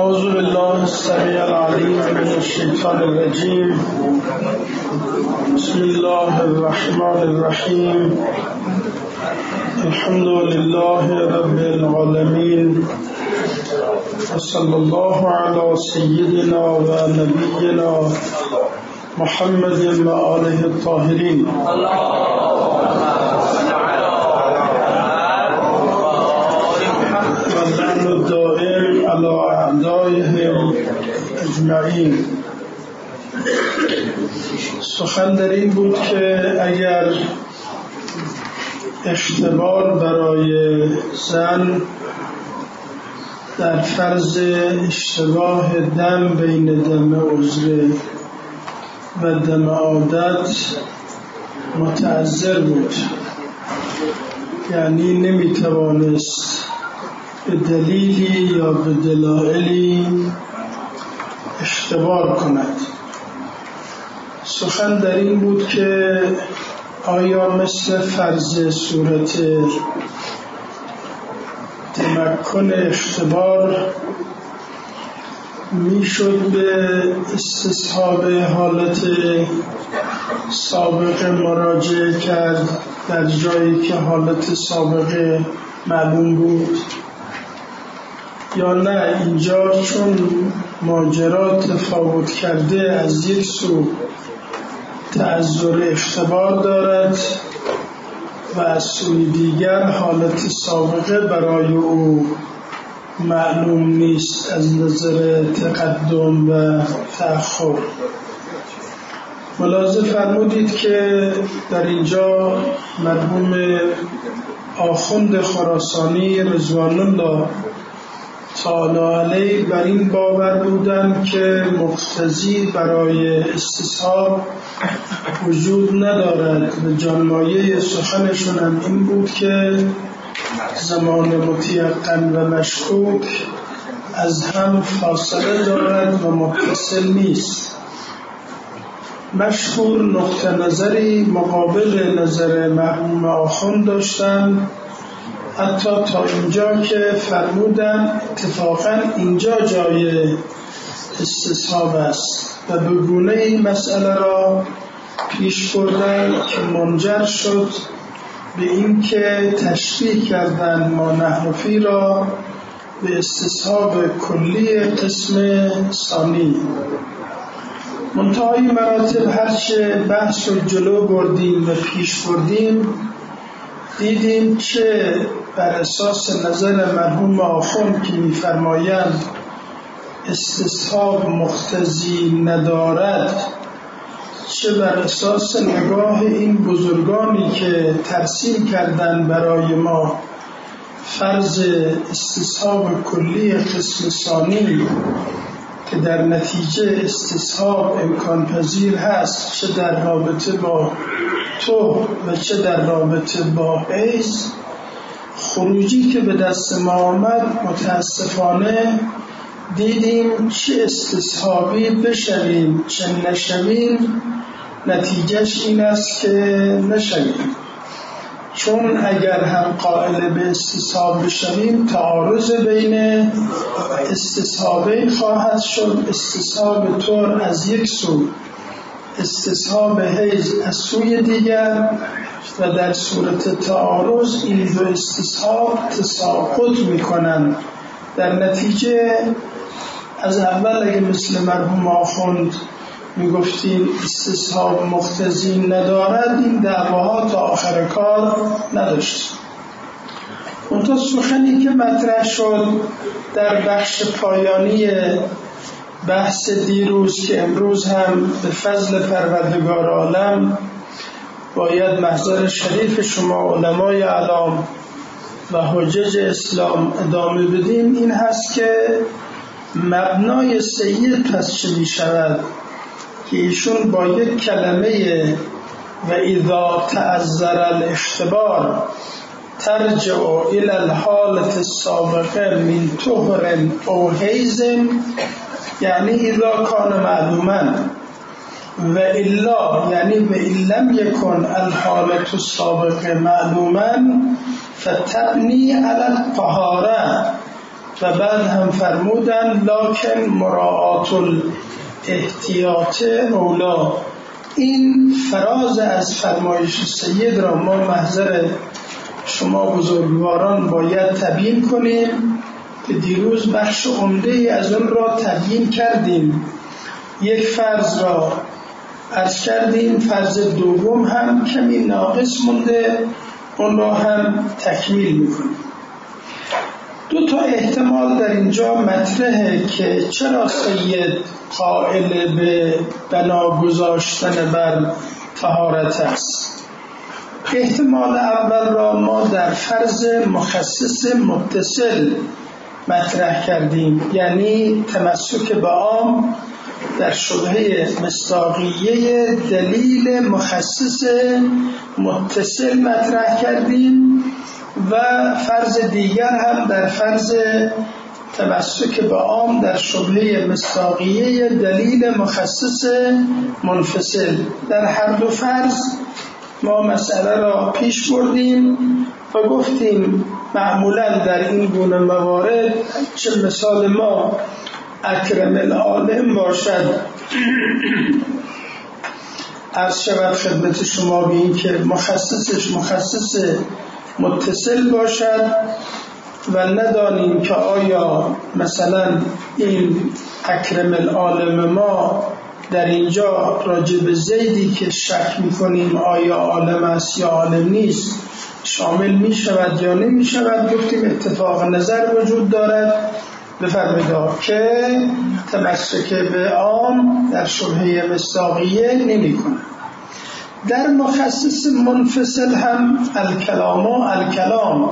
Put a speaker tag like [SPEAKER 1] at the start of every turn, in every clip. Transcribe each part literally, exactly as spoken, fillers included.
[SPEAKER 1] اعوذ بالله السمیع العلیم من الشیطان الرجیم. بسم الله الرحمن الرحیم. الحمد لله رب العالمین و صلی الله علی سیدنا و نبینا محمد و آله الطاهرین. واللعن الدائم على اعدائهم اجمعین. سخن در این بود که اگر اشتباه برای زن در فرض اشتباه دم بین دم عذر و دم عادت متعذر بود، یعنی نمیتوانست به دلیلی یا به دلایلی اشتباه کند. سخن در این بود که آیا مثل فرض صورت تمکن اشتباه میشد به استصحاب حالت سابقه مراجعه کرد در جایی که حالت سابقه معلوم بود، یا نه اینجا چون ماجرا تفاوت کرده از یک سو تعذر اشتباه دارد و از سوی دیگر حالت سابقه برای او معلوم نیست از نظر تقدم و تأخر. ملاحظه فرمودید که در اینجا مرحوم آخوند خراسانی رضوان الله تعالی علیه بر این باور بودند که مقتضی برای استصحاب وجود ندارد و جانمایه سخنشون هم این بود که زمان متیقن و مشکوک از هم فاصله دارد و متصل نیست. مشهور نقطه نظری مقابل نظر مرحوم آخوند داشتند، حتی تا اینجا که فرمودن اتفاقا اینجا جای استصحاب است و به گونه این مسئله را پیش بردن که منجر شد به این که تشبیه کردن ما نحرفی را به استصحاب کلی قسم ثانی. منتهای مراتب هرچه بحث و جلو بردیم و پیش بردیم دیدیم که بر اساس نظر مرحوم آخوند که می‌فرمایند استصحاب مقتضی ندارد، چه بر اساس نگاه این بزرگانی که ترسیم کردن برای ما فرض استصحاب کلی قسم ثانی که در نتیجه استصحاب امکان پذیر هست، چه در رابطه با تو و چه در رابطه با حیض، خروجی که به دست ما آمد متاسفانه دیدیم چه استصحابی بشویم چه نشویم، نتیجهش این است که نشویم. چون اگر هم قائل به استصحاب بشویم تعارض بین استصحابین خواهد شد، استصحاب طور از یک سو، استصحاب حیض از سوی دیگر، و در صورت تعارض این دو استصحاب تساقط میکنند. در نتیجه از اول اگه مثل مرحوم آخوند میگفتیم استصحاب مقتضی ندارد، این دعواها تا آخر کار نداشت. اونتا سخنی که مطرح شد در بخش پایانی بحث دیروز که امروز هم به فضل پروردگار عالم باید محضر شریف شما علمای اعلام و حجج اسلام ادامه بدیم، این هست که مبنای سید پس چه می شود که ایشون با یک کلمه و اذا تعذر الاشتباه ترجع الى الحالة السابقه من طهر او حیض، یعنی اذا کان معلوما و الا یعنی و ان لم یکن الحالة السابقه معلوما فتبنی علی الطهاره و بعد هم فرمودن لکن مراعات الاحتیاط اولا. این فراز از فرمایش سید را ما محضر شما بزرگواران باید تبیین کنیم که دیروز بخش عمده از اون را تبیین کردیم. یک فرض را عرض کردیم، فرض دوم هم کمی ناقص مونده، اون را هم تکمیل میکنیم. دو تا احتمال در اینجا مطرحه که چرا سید قائل به بنا گذاشتن بر طهارت است. احتمال اول را ما در فرض مخصص متصل مطرح کردیم، یعنی تمسک به عام در شبهه مصداقیه دلیل مخصص متصل مطرح کردیم و فرض دیگر هم در فرض تمسک به عام در شبهه مصداقیه دلیل مخصص منفصل. در هر دو فرض ما مسئله را پیش بردیم و گفتیم معمولا در این گونه موارد چه مثال ما اکرم العالم باشد، عرض شود خدمت شما به این که مخصصش مخصص متصل باشد و ندانیم که آیا مثلا این اکرم العالم ما در اینجا راجع به زیدی که شک میکنیم آیا عالم است یا عالم نیست شامل می شود یا نمی شود. گفتیم اتفاق نظر وجود دارد بفرمایید که تمسک به عام در شبهه مصداقیه نمی کنه. در مخصص منفصل هم الکلام و الکلام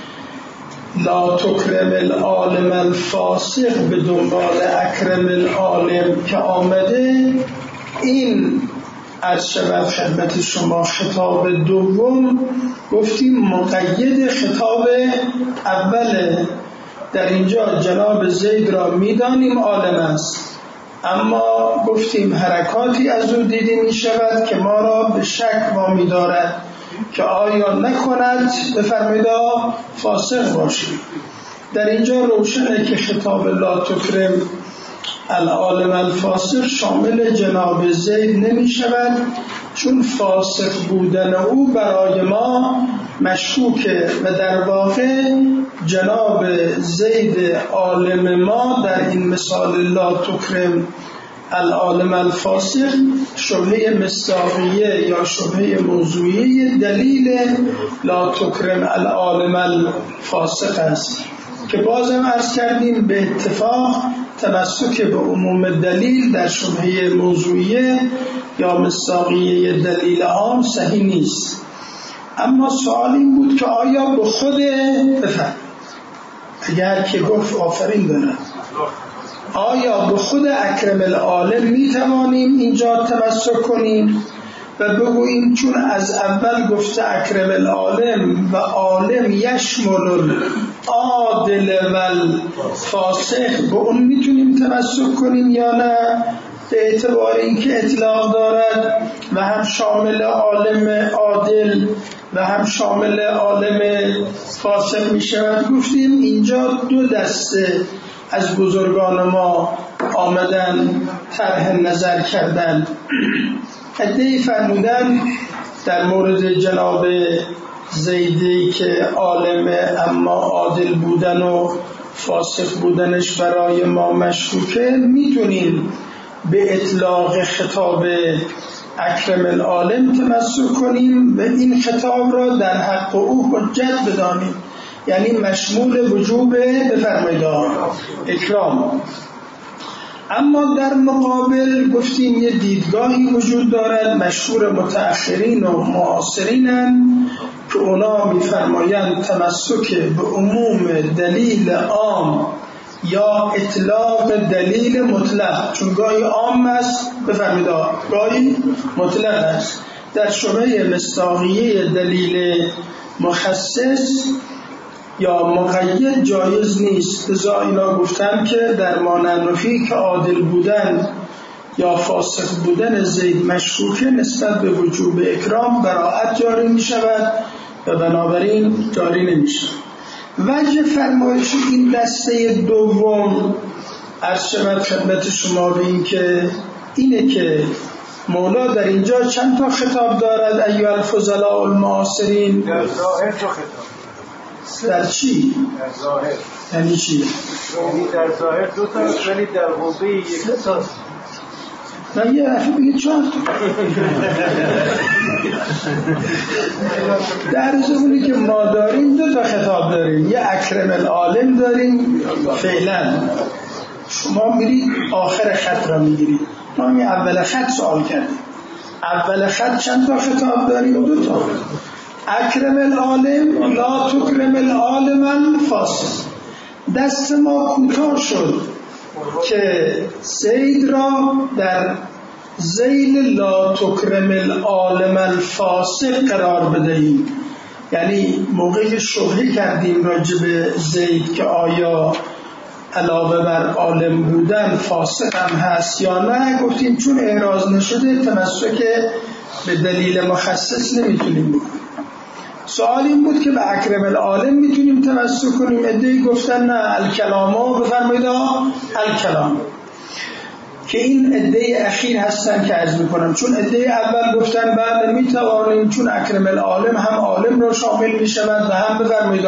[SPEAKER 1] لا تکرم العالم الفاسق به دنبال اکرم العالم که آمده، این عرض شود خدمت شما خطاب دوم گفتیم مقید خطاب اوله. در اینجا جناب زید را میدانیم عالم است، اما گفتیم حرکاتی از او دیده می شود که ما را به شک وامی دارد که آیا نکند بفرمایید فاسق باشید. در اینجا روشنه که خطاب لا تکرم العالم الفاسق شامل جناب زید نمی شود، چون فاسق بودن او برای ما مشکوکه و در واقع جناب زید عالم ما در این مثال لا تکرم العالم الفاسق شبهه مصداقیه یا شبهه موضوعیه دلیل لا تکرم العالم الفاسق است که بازم عرض کردیم به اتفاق تمسک به عموم دلیل در شبهه موضوعیه یا مصداقیه دلیل عام صحیح نیست. اما سوال این بود که آیا به خود بفهم اگر که گفت آفرین دارد آیا به خود اکرم العالم می توانیم اینجا تمسک کنیم و بگوییم چون از اول گفته اکرم العالم و عالم یشمل عادل و فاسق به اون میتونیم تمسک کنیم یا نه، به اعتبار اینکه اطلاق دارد و هم شامل عالم عادل و هم شامل عالم فاسق می شود. گفتیم اینجا دو دسته از بزرگان ما آمدن طرح نظر کردن. عده‌ای فرمودن در مورد جناب زیدی که عالم اما عادل بودن و فاسق بودنش برای ما مشکوکه، میتونیم به اطلاق خطاب اکرم العالم تمسک کنیم و این خطاب را در حق او حجت بدانیم، یعنی مشمول وجوب بفرمایید اکرام. اما در مقابل گفتیم یه دیدگاهی وجود دارد مشهور متأخرین و معاصرینن که اونا میفرمایند تمسک به عموم دلیل عام یا اطلاق دلیل مطلق، چون گاهی عام است بفرمایید گاهی مطلق است. در شبهه مصداقیه دلیل مخصص یا مقید جایز نیست. لذا اینا گفتن که در ماننفی که عادل بودن یا فاسق بودن زید مشکوکه نسبت به وجوب اکرام براءت جاری می شود و بنابراین جاری نمی شود. وجه فرمایش این دسته دوم عرض شود خدمت شما به این که اینه که مولا در اینجا چند تا خطاب دارد ایها الفضلاء المعاصرین؟
[SPEAKER 2] در ظاهر تو خطاب.
[SPEAKER 1] در چی؟
[SPEAKER 2] در ظاهر.
[SPEAKER 1] یعنی چی؟
[SPEAKER 2] یعنی در ظاهر دو تا ولی در قوه یک تا.
[SPEAKER 1] نه یه رفی بگید چهار تا. در زمانی که ما داریم دو تا خطاب داریم، یه اکرم العالم داریم فعلا. شما میرید آخر خط را میگیرید. ما می اول خط سوال کردیم. اول خط چند تا خطاب داریم؟ دو تا. اکرم العالم لا تکرم العالم الفاسق. دست ما کوتاه شد که زید را در ذیل لا تکرم العالم الفاسق قرار بدهیم. یعنی موقعی شبهه کردیم راجع به زید که آیا علاوه بر عالم بودن فاسق هم هست یا نه، گفتیم چون اعراض نشده تمسک به دلیل مخصص نمیتونیم بکنیم. سوال این بود که به اکرم العالم میتونیم تمسک کنیم. عده‌ای گفتن نه الکلامو بفرمایید الکلام، که این عده اخیر هستن که عرض میکنم. چون عده اول گفتن بعد میتوانیم، چون اکرم العالم هم عالم را شامل میشود و هم بفرمایید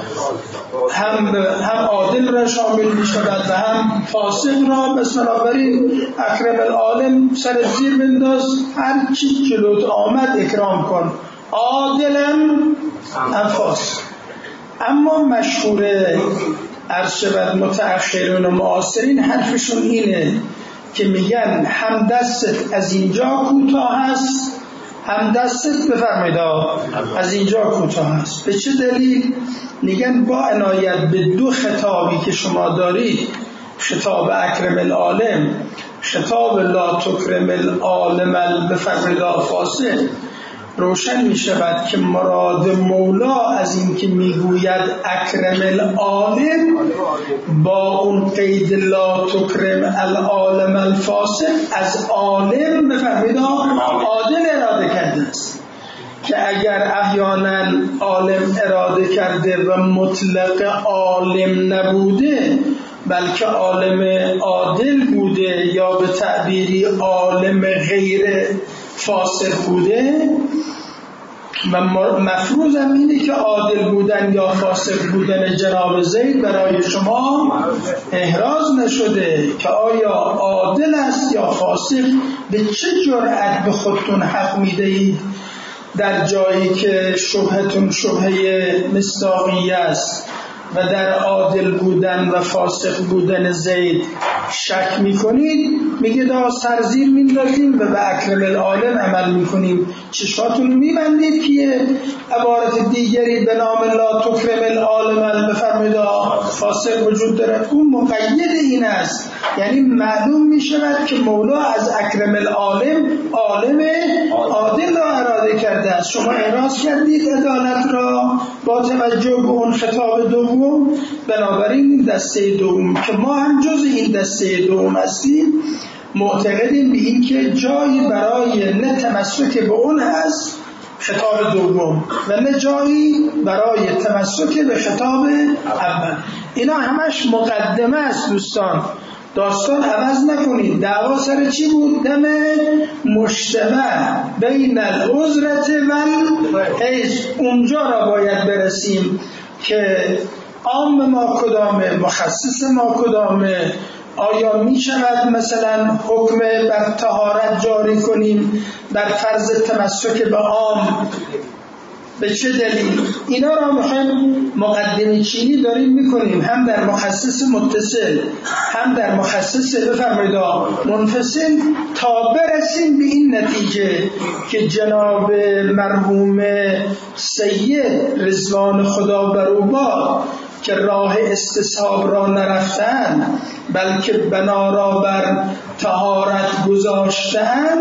[SPEAKER 1] هم هم عادل را شامل میشود و هم فاسق را. بس بنابراین اکرم العالم سر زیر بنداز، هر چی جلوت آمد اکرام کن، عادلا هم فاسق. اما مشهور عرض شود متأخرین و معاصرین حرفشون اینه که میگن هم دستت از اینجا کوتاه هست، هم دستت بفرمایید از اینجا کوتاه هست. به چه دلیل؟ میگن با عنایت به دو خطابی که شما دارید، خطاب اکرم العالم، خطاب لا تکرم العالم بفرمایید فاسق، روشن می شود که مراد مولا از این که می گوید اکرم العالم با اون قید لا تکرم العالم الفاسق از عالم بفرمایید عادل اراده کرده است. که اگر احیانا عالم اراده کرده و مطلق عالم نبوده بلکه عالم عادل بوده یا به تعبیری عالم غیر فاسق بوده و مفروض هم اینه که عادل بودن یا فاسق بودن جناب زید برای شما احراز نشده که آیا عادل است یا فاسق. به چه جرأت به خودتون حق میدهید در جایی که شبهتون شبهه مصداقیه است و در عادل بودن و فاسق بودن زید شک میکنید؟ میگه دا سرزیر میندازیم و به اکرم العالم عمل میکنیم. چشماتون میبندید که یه عبارت دیگری به نام لا تکرم العالم بفرمایید فاسق وجود دارد. اون مقید این است، یعنی معلوم میشود که مولا از اکرم العالم عالم عادل را اراده کرده است. شما اعراض کردید عدالت را با توجه به اون خطاب دوم. بنابراین دسته دوم که ما هم جز این دسته دوم هستیم معتقدیم به این که جایی برای نه تمسک به اون هست خطاب دوم و نه جایی برای تمسک به خطاب اول. اینا همش مقدمه است دوستان، داستان عوض نکنید. دعوا سر چی بود؟ دم مشتبه بین العذرت و الحیض، اونجا را باید برسیم که عام ما کدامه، مخصص ما کدامه. آیا می شود مثلا حکم بر طهارت جاری کنیم بر فرض تمسک به عام؟ به چه دلیل؟ اینا را میخوایم مقدمه چینی داریم میکنیم، هم در مخصص متصل هم در مخصص بفرمایید منفصل، تا برسیم به این نتیجه که جناب مرحوم سید رضوان خدا بر او باد که راه استصحاب را نرفتن بلکه بنا را بر طهارت گذاشتن،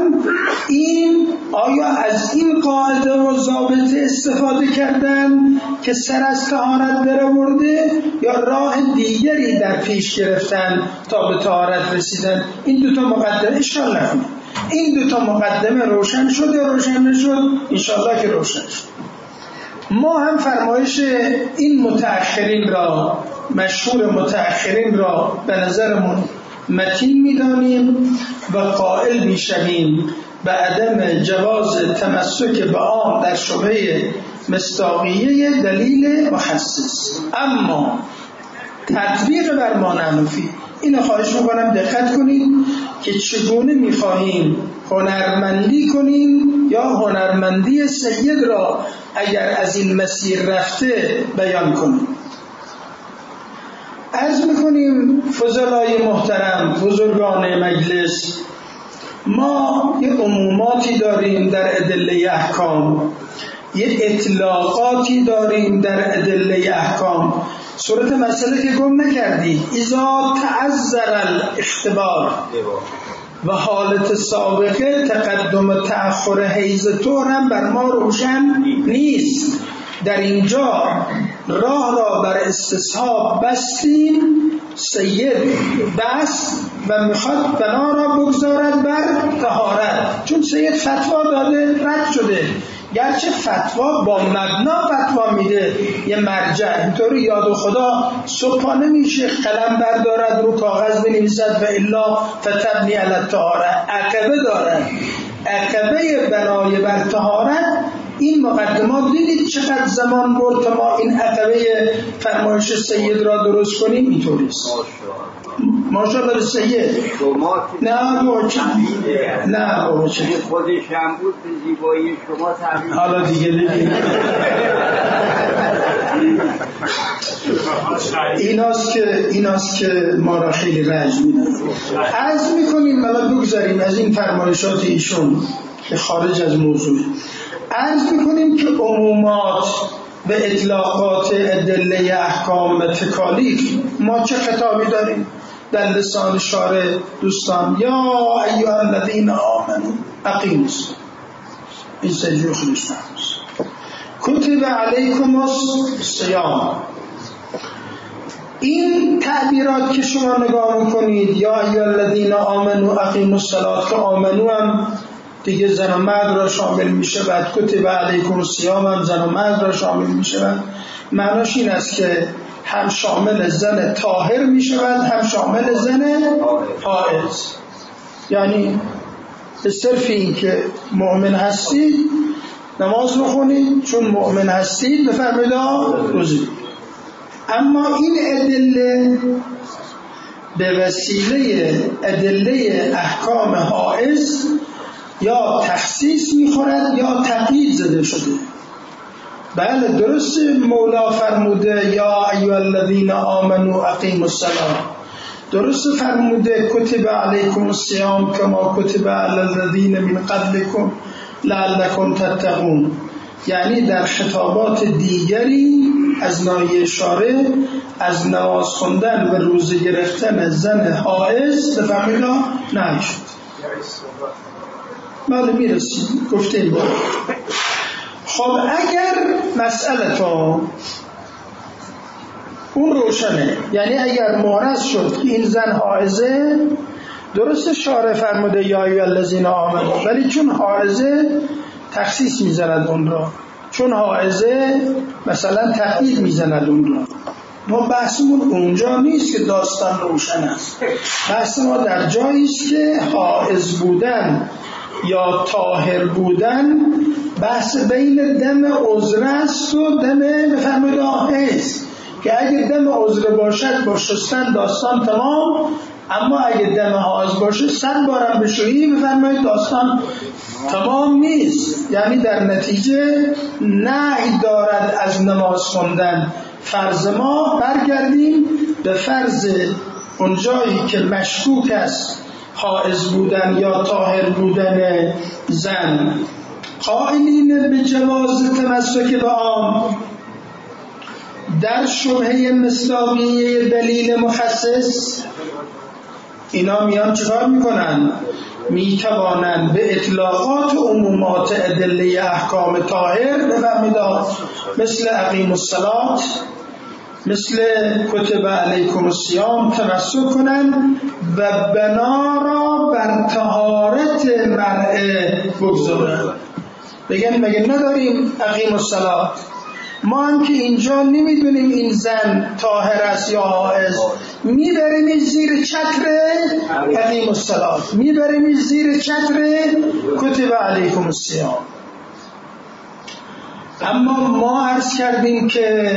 [SPEAKER 1] این آیا از این قاعده و ضابطه استفاده کردن که سر از طهارت درآورده یا راه دیگری در پیش گرفتن تا به طهارت رسیدن؟ این دوتا مقدمه اشکال نکنه. این دوتا مقدمه روشن شد یا روشن نشد؟ انشاءالله که روشن شد. ما هم فرمایش این متأخرین را، مشهور متأخرین را به نظرمون متین می‌دانیم و قائل می‌شویم به عدم جواز تمسک به آن در شبهه مصداقیه دلیل مخصص. اما تطبیق بر ما نمفی، اینو خواهش میکنم دقت کنید که چگونه میخواهیم هنرمندی کنیم یا هنرمندی سید را اگر از این مسیر رفته بیان کنیم. عرض میکنیم فضلای محترم، بزرگان مجلس، ما یه عموماتی داریم در ادله احکام، یه اطلاقاتی داریم در ادله احکام. صورت مسئله که گم نکردید، اذا تعذر الاختبار و حالت سابقه تقدم و تأخر حیض طهر هم بر ما روشن نیست. در اینجا راه را بر استصحاب بستیم، سید بست و میخواد بنا را بگذارد بر طهارت، چون سید فتوا داده رد شده. گرچه فتوا با مبنا فتوا میده، یه مرجع اینطوری یاد خدا صبحانه میشه قلم بردارد رو کاغذ بنویسد و الا فتبنی علی الطهارت. عقبه دارد، عقبه بنای بر طهارت. این مقدمات دیدید چقدر زمان برد تا ما این عقبه فرمایش سید را درست کنیم. اینطوریست ماشاءالله به سید. نه بابا چه نه بابا چه
[SPEAKER 2] خودش هم بود به زیبایی شما تعبیر.
[SPEAKER 1] حالا دیگه دیگه ایناست که ایناست که ما را خیلی رنج میدن. عرض میکنیم حالا بگذاریم از این فرمایشات ایشون که خارج از موضوع. عرض میکنیم که عمومات به اطلاقات ادله احکام و تکالیف ما چه خطابی داریم در لسان شارع دوستان؟ یا ایها الذین آمنوا اقیموا الصلاة، این سجوی خودش نماز. کتب علیکم الصیام. این تعبیرات که شما نگاه میکنید یا ایها الذین آمنوا اقیموا الصلاة، که آمنو هم دیگه زن و مرد را شامل میشه، بعد کتب علیکم الصیام هم زن و مرد را شامل میشه. معناش این است که هم شامل زن طاهر میشود هم شامل زن حائض. یعنی به صرف این که مؤمن هستید نماز بخونید، چون مؤمن هستید بفرمایید روزه. اما این ادله به وسیله ادله احکام حائض یا تخصیص میخورد یا تقیید زده شده. بله درست مولا فرموده یا ایها الذین آمنوا اقیموا الصلاة، درست فرموده کتب علیکم الصیام کما کتب علی الذین من قبلکم لعلکم تتقون. یعنی در خطابات دیگری از ناحیه شارع از نماز خوندن و روزه گرفتن زن حائض بفهمید نهی شد. بله میرسیم گفته این بار. خب اگر مسئله تا اون روشنه، یعنی اگر مورز شد که این زن حائضه، درست شارع فرموده یا ایها الذین آمنوا، ولی چون حائضه تخصیص میزند اون را، چون حائضه مثلا تقیید میزند اون را. ما بحثمون اونجا نیست که داستان روشن است، بحث ما در جایی است که حائض بودن یا طاهر بودن بحث بین دم عذر است و دم بفرمایید حیض، که اگه دم عذر باشد با شستن داستان تمام، اما اگه دم حائض باشه صد بارم بشویی بفرمایید داستان تمام نیست. یعنی در نتیجه نهی دارد از نماز خوندن. فرض ما برگردیم به فرض اونجایی که مشکوک است حائض بودن یا طاهر بودن زن. قائلین به جواز تمسک به آن در شبهه مصداقیه دلیل مخصص، اینا میان چکار میکنن؟ میتوانند به اطلاقات عمومات ادله احکام طاهر بفهمیداد، مثل اقیم الصلاة، مثل کتب علیکم الصیام تمسک کنن و بنا را بر طهارت مرء بگذارن. بگن مگه نداریم اقیم الصلاة؟ ما هم که اینجا نمیدونیم این زن طاهر است یا حائض، میبریم زیر چتر اقیم الصلاة، میبریم زیر چتر کتب علیکم الصیام. اما ما عرض کردیم که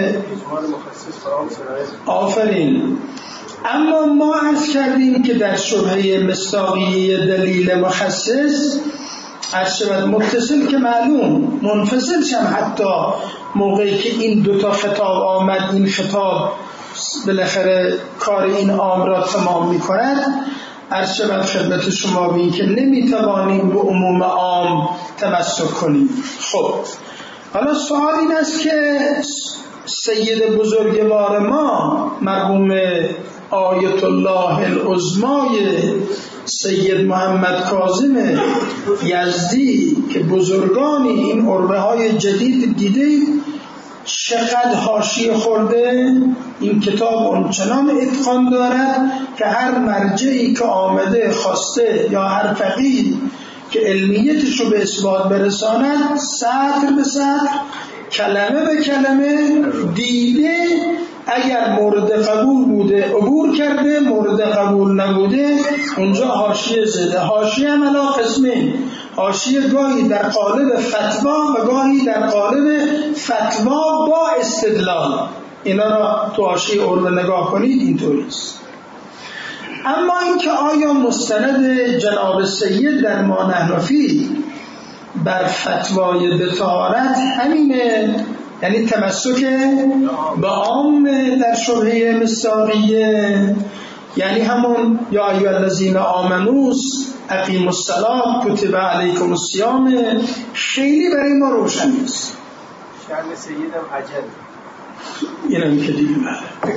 [SPEAKER 1] آفرین اما ما عرض کردیم که در شبهه مصداقیه دلیل مخصص عرض شود متصل که معلوم، منفصل شم حتی موقعی که این دوتا خطاب آمد، این خطاب بالاخره کار این عام را تمام می کند. عرض شود خدمت شما بین که نمیتوانیم به عموم عام تمسک کنیم. خب حالا سوال این است که سید بزرگوار ما مرحوم آیت الله العظمای سید محمد کاظم یزدی که بزرگانی این عربه های جدید دیده چقدر حاشیه خورده، این کتاب اونچنان اتقان دارد که هر مرجعی که آمده خواسته یا هر فقیه که علمیتش رو به اثبات برساند سطر به سطر کلمه به کلمه دیده، اگر مورد قبول بوده عبور کرده، مورد قبول نبوده اونجا حاشیه زده. حاشیه هم علا قسمه، حاشیه گاهی در قالب فتوا و گاهی در قالب فتوا با استدلال. اینا را تو حاشیه عربه نگاه کنید اینطوری است. اما اینکه آیا مستند جناب سید در ما نحنفی بر فتوای بطهارت همینه، یعنی تمسک به عام در شبهه مصداقیه، یعنی همون یا ایها الذین آمنوا اقیموا الصلاة کتب علیکم الصیام، خیلی برای ما روشن نیست.
[SPEAKER 2] شأن سیدم عجل
[SPEAKER 1] اینم که دیگه بله.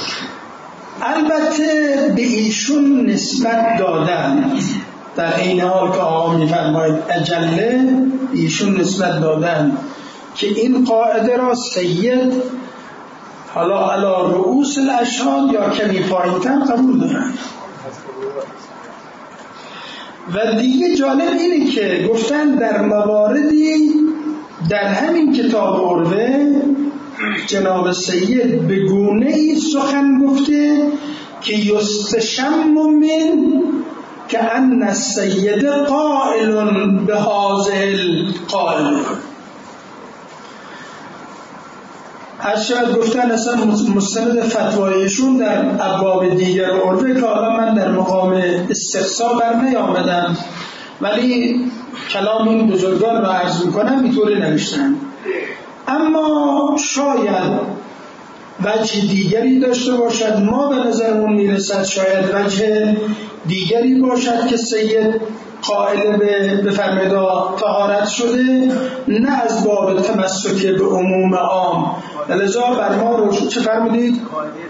[SPEAKER 1] البته به ایشون نسبت دادن، در این حال که آقا میفرماید اجله، ایشون نسبت دادن که این قاعده را سید حالا علی رؤوس الاشهاد یا کمی پایین‌تر قبول دارن. و دیگه جالب اینه که گفتن در مواردی در همین کتاب عربه جناب سید به گونه ای سخن گفته که یستشم من که ان السید قائل به هذا القائل. اشعار گفتن اصلا مستند فتوایشون در ابواب دیگر عرفه که حالا من در مقام استقصا بر نیامدم، ولی کلام این بزرگان را عرض میکنم اینطوری نوشتن. اما شاید وجه دیگری داشته باشد، ما به نظرمون میرسد شاید وجه دیگری باشد که سید قائل به بفرمایید طهارت شده، نه از باب تمسک به عموم عام. لذا بر ما روشن چه فرمودید؟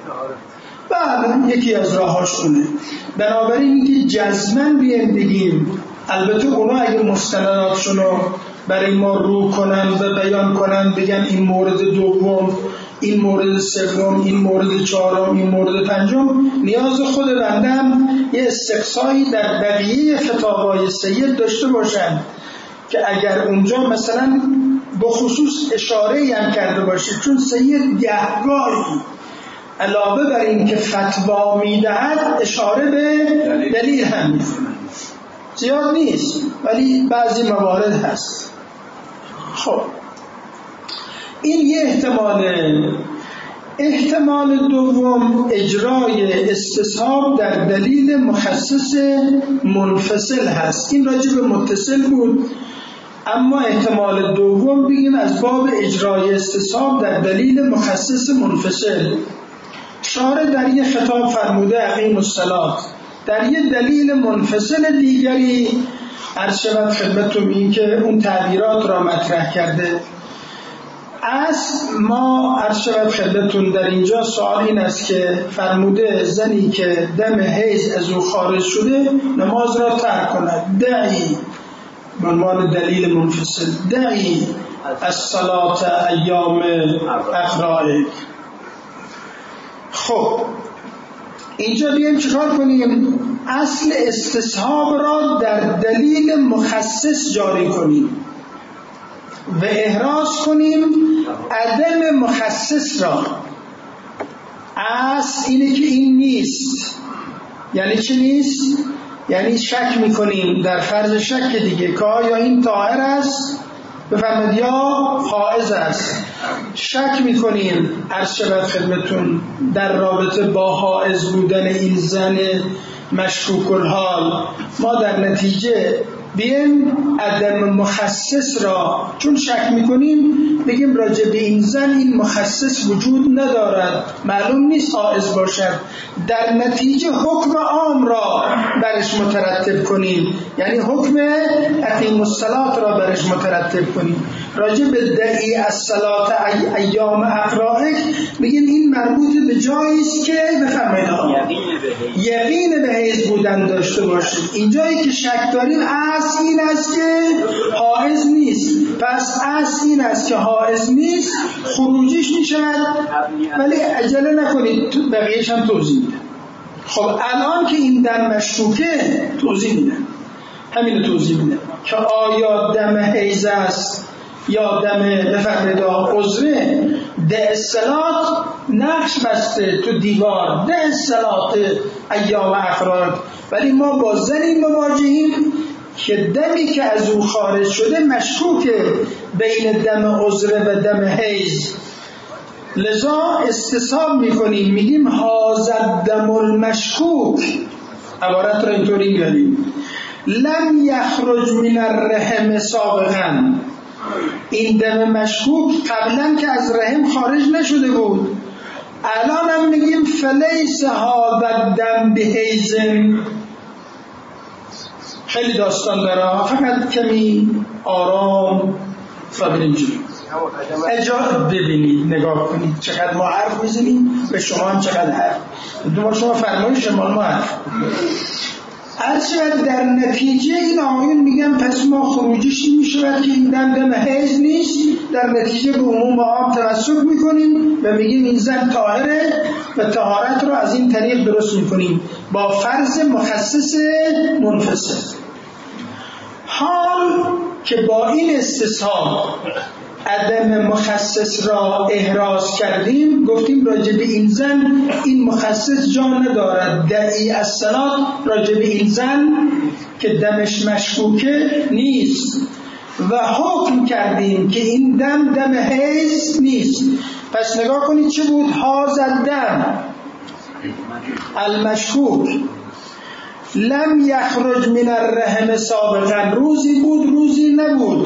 [SPEAKER 1] بله یکی از راهاشونه. بنابراین که جزمن بیان بگیم، البته اونا اگه مستنداتشونو برای ما رو کنن و بیان کنن، بگن این مورد دوم، این مورد سوم، این مورد چهارم، این مورد پنجم، نیاز خود بندم یه استقصایی در بقیه خطابای سید داشته باشن که اگر اونجا مثلا به خصوص اشاره‌ای هم کرده باشه، چون سید گهگاهی علاوه بر این که فتوا میدهد اشاره به دلیل هم میکنه. زیاد نیست ولی بعضی موارد هست. خب این یه احتماله. احتمال دوم اجرای استصحاب در دلیل مخصص منفصل هست. این راجع به متصل بود، اما احتمال دوم بگیم از باب اجرای استصحاب در دلیل مخصص منفصل. شارع در یه خطاب فرموده اقیم الصلاة، در یه دلیل منفصل دیگری عرض شود خدمتتون این که اون تعبیرات را مطرح کرده. از ما عرض شود خدمتتون در اینجا سوال این است که فرموده زنی که دم حیض از او خارج شده نماز را ترک کند، دعی به عنوان دلیل منفصل، دعی الصلاة ایام اقرائک. خب اینجا بیایم چیکار کنیم؟ اصل استصحاب را در دلیل مخصص جاری کنیم. و احراز کنیم عدم مخصص را. اصل اینه که این نیست. یعنی چی نیست؟ یعنی شک میکنیم در فرض شک دیگه که آیا این طاهر است بفرمایید یا حائض است. شک میکنیم عرض شود خدمتون در رابطه با حائض بودن این زن مشکوک الحال. ما در نتیجه بیم عدم مخصص را چون شک میکنیم بگیم راجع به این زن این مخصص وجود ندارد، معلوم نیست حائض باشد، در نتیجه حکم عام را برش مترتب کنیم، یعنی حکم اقیم الصلاة را برش مترتب کنیم. راجع به دعی الصلاة ایام اقرائک بگیم این مربوط به جایی است که بفرمایید یقین به حیض بودن داشته باشید. اینجایی که شک داریم اصل این است که حائض نیست، پس اصل این است که حائض نیست، خروجیش میشود. ولی عجله نکنید بقیه‌اش هم توضیح میدم. خب الان که این دم مشکوکه توضیح میدم، همین توضیح میدم که آیا دم حیض است یا دم بفرمایید عذره. ده الصلاة نقش بسته تو دیوار، ده الصلاة ایام اقرار، ولی ما با زنی مواجهیم که دمی که از او خارج شده مشکوکه بین دم عذره و دم حیض. لذا استصحاب میکنیم، میگیم هازد دم المشکوک. عبارت را اینطوری میاریم لم یخرج من الرحم سابقا. این دم مشکوک قبلا که از رحم خارج نشده بود، الان هم میگیم فلیس هذا دم بحیض. خیلی داستان داره، فقط کمی آرام فبریم جلو. اجازه ببینید، نگاه کنید چقدر ما حرف میزنیم، به شما هم چقدر حرف. دوباره شما فرمایید شما ما حرف. اصلا در نتیجه این آقایون میگن پس ما خروجیش این میشود که این دم دم حیض نیست، در نتیجه به عموم عام تمسک میکنیم و میگیم این زن طاهره و طهارت رو از این طریق درست میکنیم با فرض مخصص منفصل. حال که با این استصحاب عدم مخصص را احراز کردیم، گفتیم راجع به این زن این مخصص جا ندارد، دعی الصلاة راجع به این زن که دمش مشکوکه نیست و حکم کردیم که این دم دم حیض نیست. پس نگاه کنید چه بود؟ هازد دم المشکوک لم یخرج من الرحم سابقا. روزی بود روزی نبود،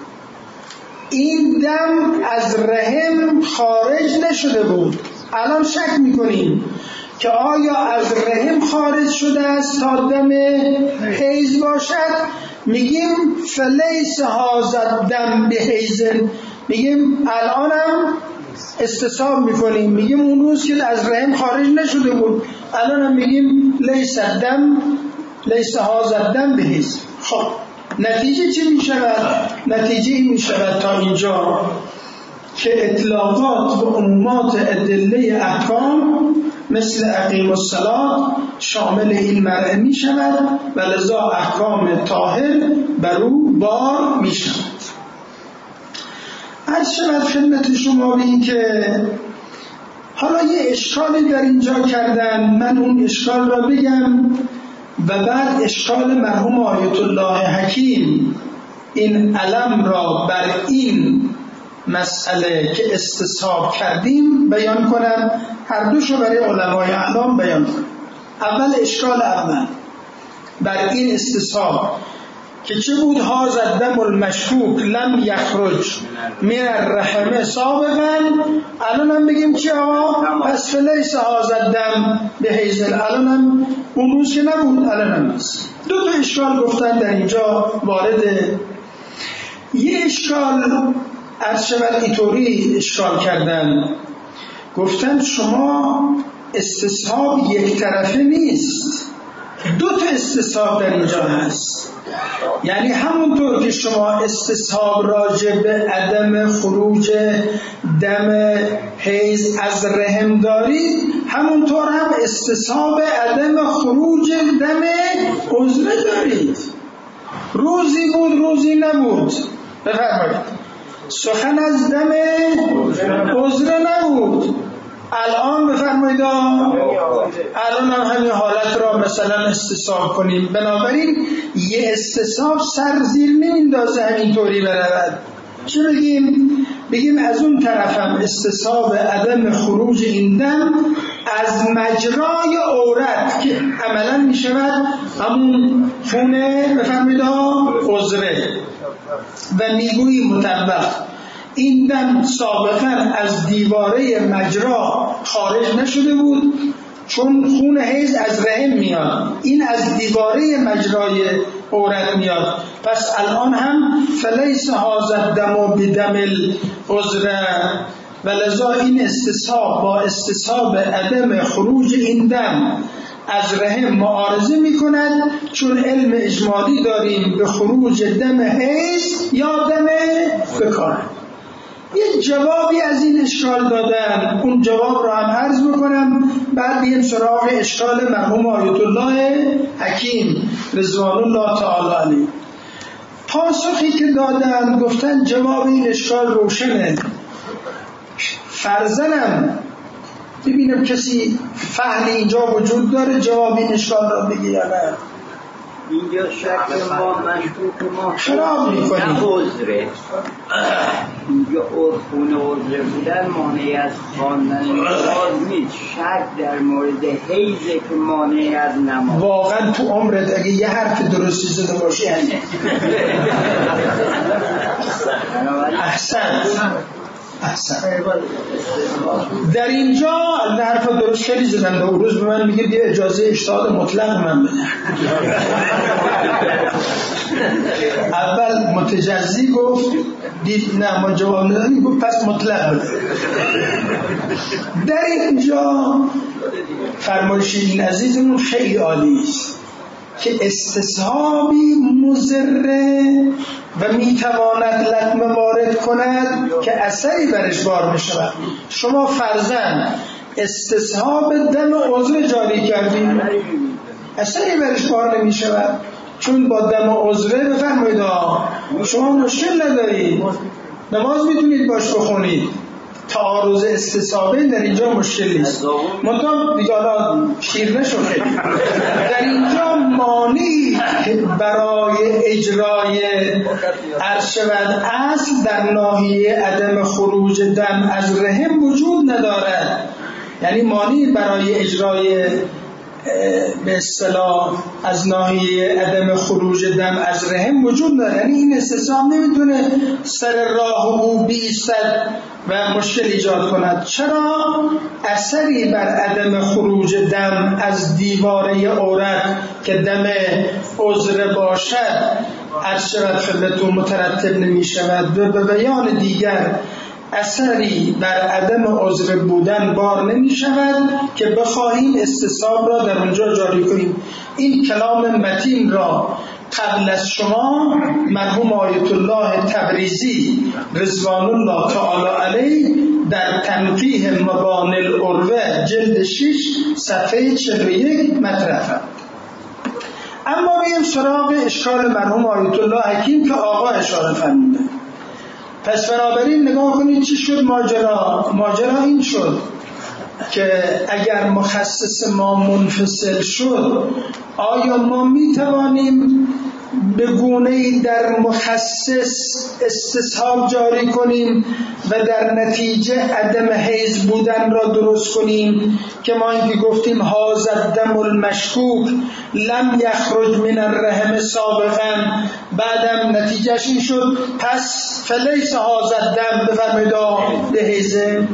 [SPEAKER 1] این دم از رحم خارج نشده بود. الان شک میکنیم که آیا از رحم خارج شده است تا دم حیض باشد. میگیم فلیس هازد دم بحیض. میگیم الانم استصحاب میکنیم، میگیم اون روز که از رحم خارج نشده بود، الانم میگیم لیس دم لیس هازد دم بحیض. خب نتیجه چی می شود؟ نتیجه این می شود تا اینجا که اطلاقات و عمومات ادله احکام مثل اقیم الصلاة شامل این مرء می شود و لذا احکام طاهر بر او بار می شود. عرض شود خدمت شما بین که حالا یه اشکالی در اینجا کردن، من اون اشکال را بگم و بعد اشکال مرحوم آیت الله حکیم این علم را بر این مسئله که استصحاب کردیم بیان کنم، هر دوشو برای علمای اعلام بیان کنم. اول اشکال اول بر این استصحاب که چه بود؟ هازد دم المشکوک لم یخرج من الرحم سابقا. الان هم بگیم چی آقا؟ پس فلیس هازد دم به حیض. الان هم اون روز که نبود، الان هم نیست. دو تا اشکال گفتن در اینجا وارده. یه اشکال عرض شود اینطوری اشکال کردن، گفتن شما استصحاب یک طرفه نیست، دو تا استصحاب در اینجا هست. یعنی همونطور که شما استصحاب راجع به عدم خروج دم حیض از رحم دارید، همونطور هم استصحاب عدم خروج دم عذره دارید. روزی بود روزی نبود، بفرمایید سخن از دم عذر نبود. الان بفرمایید الان هم همین حالت را مثلا استصحاب کنیم. بنابراین یه استصحاب سر زیر نمیندازه همینطوری برود. چه بگیم؟ بگیم از اون طرف هم استصحاب عدم خروج این دم از مجرای عورت که عملا می شود همون خونه بفرمایید عذره و میگویی مطبق این دم سابقا از دیواره مجرا خارج نشده بود چون خون حیض از رحم میاد، این از دیواره مجرای عورت میاد. پس الان هم فلیس هذا الدم بدم العذر و لذا این استصحاب با استصحاب عدم خروج این دم از رحم معارضه می کند چون علم اجمالی داریم به خروج دم حیض یا دم بکار. یه جوابی از این اشکال دادن، اون جواب رو هم عرض بکنم بعد بیم سراغ اشکال مرحوم آیت الله حکیم رضوان الله تعالی علیه. پاسخی که دادن گفتن جواب این اشکال روشنه. فرزنم ببینم کسی فهم اینجا وجود داره جواب این اشکال را بگی یا نه.
[SPEAKER 3] اینجا شک ما مشکوک ما
[SPEAKER 1] خراب میکنی
[SPEAKER 3] نه عذره. اینجا عرفون عذره بودن مانعی از خواندن نماز نیست. شک در مورد حیزه که مانعی از نماز.
[SPEAKER 1] واقعا تو عمرت اگه یه حرف درستی زده باشی هنه احسن احسن. در اینجا حرف درست خیلی زدن و روز به من میگه یه اجازه اجتهاد مطلق من بده. اول متجزی گفت دید نه ما جواب ندادیم گفت پس مطلق بده. در اینجا فرمایش این عزیزمون خیلی عالی است که استصحابی مضره و میتواند لطمه وارد کند که اثری برش بار میشود. شما فرضاً استصحاب دم عذر جاری کردید اثری برش بار نمیشود چون با دم عذره بفرمایید شما مشکل ندارید نماز میتونید باش بخونید. تعارض استصحابه در اینجا مشکلی است. منطقه دیگه حالا شیر نشده در اینجا مانعی برای اجرای ارشد اصل در ناحیه عدم خروج دم از رحم وجود ندارد. یعنی مانعی برای اجرای به اصطلاح از ناحیه عدم خروج دم از رحم وجود داره. یعنی این استصحاب نمیتونه سر راه او بیستد و مشکل ایجاد کند. چرا؟ اثری بر عدم خروج دم از دیواره عورت که دم عذر باشد ارشد خلتون مترتب نمی شود و به بیان دیگر اثری بر عدم عذر بودن بار نمی شود که بخواهیم استصحاب را در اونجا جاری کنیم. این کلام متین را قبل از شما مرحوم آیت الله تبریزی رضوان الله تعالی علیه در تنقیح مبانی العروه جلد شش صفحه چهل و یک مطرح. اما بیم سراغ اشکال مرحوم آیت الله حکیم که آقا اشاره فرموده. پس بنابراین نگاه کنید چی شد ماجرا. ماجرا این شد که اگر مخصص ما منفصل شد آیا ما می توانیم به گونه‌ای در مخصص استصحاب جاری کنیم و در نتیجه عدم حیض بودن را درست کنیم که ما اینکه گفتیم هذا الدم المشکوک لم یخرج من الرحم سابقا بعدم نتیجهش این شد پس فلیس هذا الدم بفرمایید به حیضه.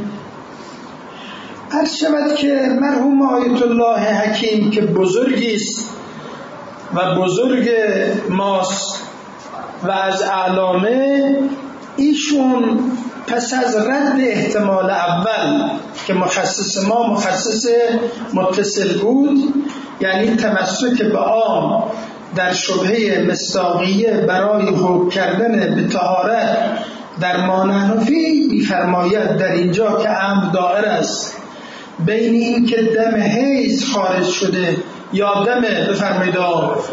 [SPEAKER 1] عرض شود که مرحوم آیت الله حکیم که بزرگی است و بزرگ ماست و از اعلامه ایشون پس از رد احتمال اول که مخصص ما مخصص متصل بود یعنی تمسک به عام در شبهه مصداقیه برای حکم کردن به طهارت در ما نحنفی می‌فرماید در اینجا که امر دائر است بین این که دم حیض خارج شده یا دم بفرمایید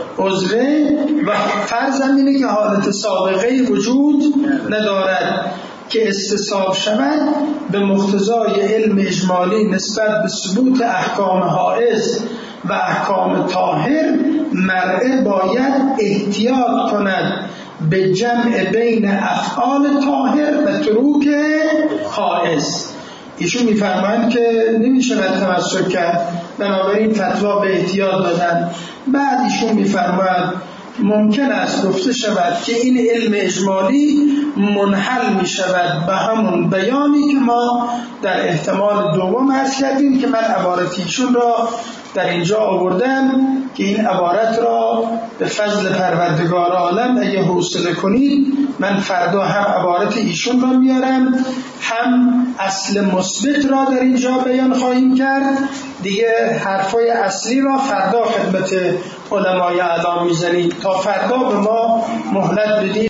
[SPEAKER 1] عذره و فرض اینه که حالت سابقه وجود ندارد که استصحاب شود به مقتضای علم اجمالی نسبت به ثبوت احکام حائز و احکام طاهر، مرء باید احتیاط کند به جمع بین افعال طاهر و تروک حائز. ایشون میفرمایند که نمیشه تمسک کرد، بنابراین فتوا به احتیاط دادن. بعد ایشون میفرمایند ممکن است گفته شود که این علم اجمالی منحل می شود به همون بیانی که ما در احتمال دوم عرض کردیم که من عبارتیشون را در اینجا آوردم که این عبارت را به فضل پروردگار عالم اگه حوصله کنید من فردا هم عبارت ایشون را میارم، هم اصل مثبت را در اینجا بیان خواهیم کرد. دیگه حرفای اصلی را فردا خدمت علمای اعلام میزنید. تا فردا به ما مهلت بدید.